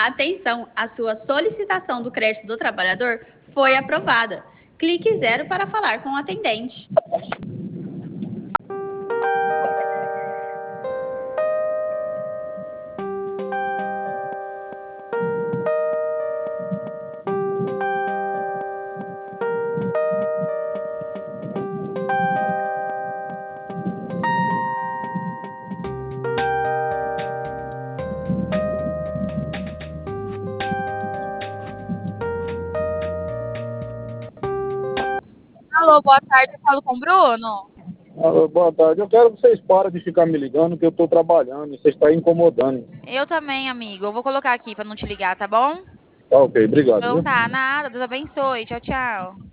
Atenção, a sua solicitação do crédito do trabalhador foi aprovada. Clique 0 para falar com o atendente. Alô, boa tarde, eu falo com o Bruno. Alô, boa tarde. Eu quero que vocês parem de ficar me ligando, que eu estou trabalhando e vocês estão incomodando. Eu também, amigo. Eu vou colocar aqui pra não te ligar, tá bom? Tá ok, obrigado, Então viu? tá, nada. Deus abençoe. Tchau, tchau.